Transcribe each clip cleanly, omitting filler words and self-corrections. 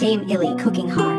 Dame Illy cooking hard.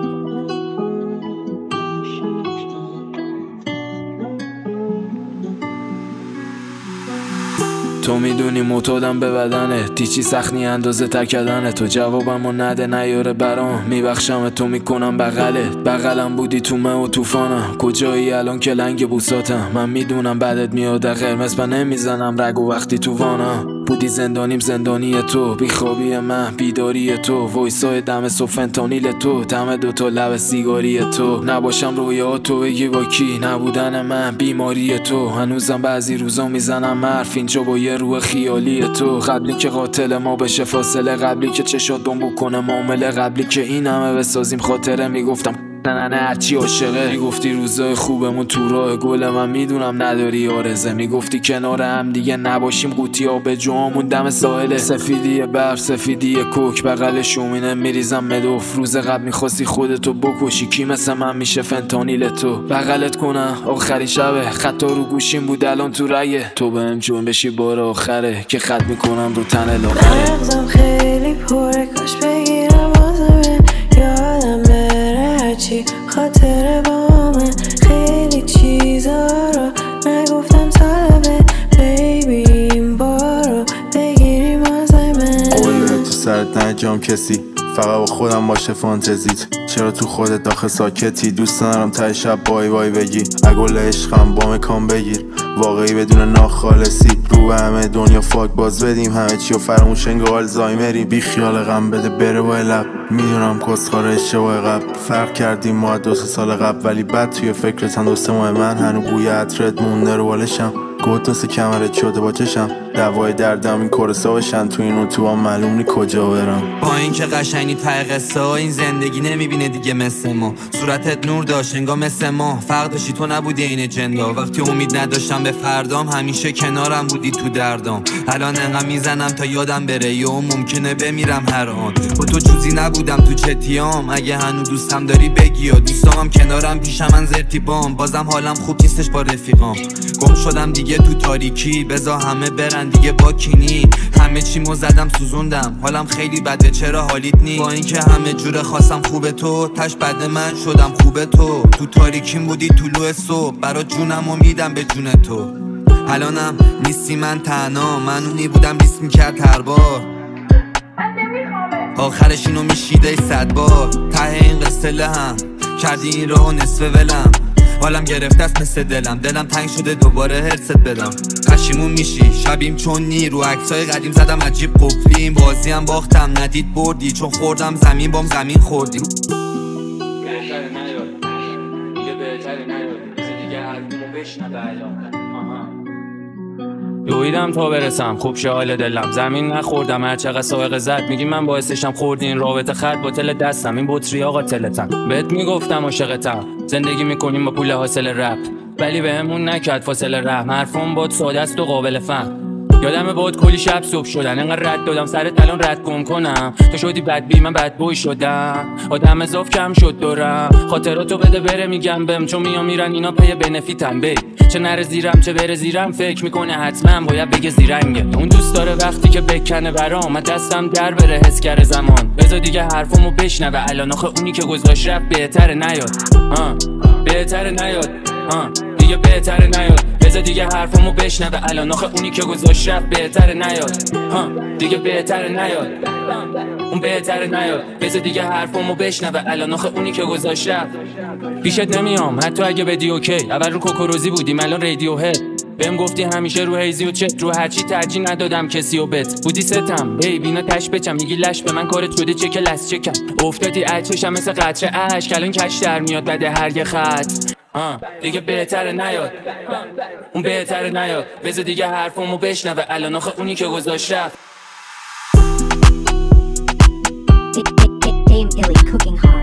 تو میدونی معتادم به بدنه تیچی سخنی اندازه تکدنه تو جوابمو نده نیاره برام میبخشم تو میکنم بغلت بغلم بودی تو من و طوفانم کجایی الان که لنگ بوساتم من میدونم بعدت میاد قرمز من نمیزنم رگو وقتی تو وانم بودی زندانیم زندانی تو بیخوابی من بیداری تو وایسای دم صبح فنتانیل تو دم دوتا لب سیگاری تو نباشم رویا تو بگی با کی نبودن من بیماری تو هنوزم بعضی روزا میزنم حرف اینجا با یه روح خیالی تو قبلی که قاتل ما بشه فاصله قبلی که چشات دنبو کنه معامله قبلی که این همه بسازیم خاطره میگفتم نه هرچی عاشقه میگفتی روزای خوبمون تو راه گل من میدونم نداری آرزه میگفتی کنار هم دیگه نباشیم قوطی آب جوامون دم ساحل سفیدی برف سفیدی کوک بغل شومینه میریزم مدوف روز قبل میخواستی خودتو بکشی کی مثل من میشه فنتانیل تو بغلت کنم آخری شبه خطا رو گوشیم بود الان تو رگه تو بهم جون بشی بار آخره که خط میکنم رو تن لاغره مغزم خیلی پره کاش بگیرم آزمه یادم بره چی خاطره با من خیلی چیزا رو نگفتم طلبت بیبی این بارو بگیریم آزمه قول تو سرت نجام کسی فقط با خودم باشه فانتزیت چرا تو خودت داخل ساکتی دوست ندارم ته شب بای بای بگی اگل عشقم با مکان بگیر واقعی بدون ناخالصی رو به همه دنیا فاک باز بدیم همه چی و فراموش انگار آلزایمری بی خیال غم بده بره با لب میدونم کسخار اشتباه قبل فرق کردیم ما 2 سال قبل ولی بعد توی فکرت هم 2 ماه من هنو بوی عطرت مونده رو بالشم گوت نسه کمرت شده با چشم دوای دردم این کورسا بشن تو این اتوبان معلوم نی کجا برم با این که قشنگی ته قصه ها این زندگی نمیبینه دیگه مثل ما صورتت نور داشت انگار مثل ما فرق داشتی تو نبودی این جندا وقتی امید نداشتم به فردام همیشه کنارم بودی تو دردام الان انقدر میزنم تا یادم بره یا ممکنه بمیرم هر آن با تو چوزی نبودم تو چتیام اگه هنو دوستم داری بگی یا دوستامم کنارم پیشم من زرتیبام بازم حالم خوب نیستش با رفیقام گم شدم دیگه تو تاریکی بذار همه برن دیگه با کینی همه چیمو زدم سوزوندم حالم خیلی بده چرا حالیت نی با اینکه همه جوره خواستم خوبه تو تش بد من شدم خوبه تو تاریکیم بودی طلوع صبح برا جونمو میدم به جون تو الانم نیستی من تنها من اونی بودم لیست میکرد هر بار آخرش اینو میشیده 100 بار ته این قصه لهم کردی این راهو نصف ولم حالم گرفته است مثل دلم تنگ شده دوباره هرست بدم پشیمون میشی شبیم چون نی رو عکسای قدیم زدم عجیب قفلیم بازیم باختم ندید بردی چون خوردم زمین بام زمین خوردی بهتره نیاد دیگه بهتره نیاد دیگه حرفمو بشنوه الان دویدم تا برسم خوب شه حال دلم زمین نخوردم هر چقدر سائق زد میگی من باعثشم خوردی این رابطه خط با تل دستم این بطری آقا تلتم بهت میگفتم عاشقتم زندگی میکنیم با پول حاصل رپ ولی بهمون نکرد فاصله رحم حرفم باد ساده است و قابل فهم یادم باد کلی شب صبح شدن انقدر رد دادم سرت الان رد گم کنم تو شدی بدبی من بدبوی شدم آدم اضاف کم شد دورم خاطراتو بده بره میگم بهم چون میرن اینا پی بنفیتم بی چه نره زیرم چه بره زیرم فکر میکنه حتما باید بگه زیرنگه اون دوست داره وقتی که بکنه برام من دستم در بره حس کرده زمان بذار دیگه حرفمو بشنوه الان آخه اونی که گذاشت رفت بهتره نیاد بهتره نیاد دیگه بهتره نیاد بذار دیگه حرفمو بشنوه الان آخه اونی که گذاشت رفت بهتره نیاد دیگه بهتره نیاد اون بهتره نیاد بذار دیگه حرفمو بشنوه الان آخه اونی که گذاشت رفت پیشت نمیام حتی اگه بدی اوکی اول رو کوکوروزی بودیم الان رادیو هد بهم گفتی همیشه رو هیزی و چت رو هرچی ترجیح ندادم کسی و بت بودی ستم بیبی اینا تش بچم میگی لش به من کارت شده چک لس چکم افتادی عچشم مثل قطره اشک الان کش در میاد بعد هر یه خط دیگه بهتره نیاد اون بهتره نیاد بذار دیگه حرفمو بشنوه الان آخه اونی که گذاشت رفت Dame Illy cooking hard.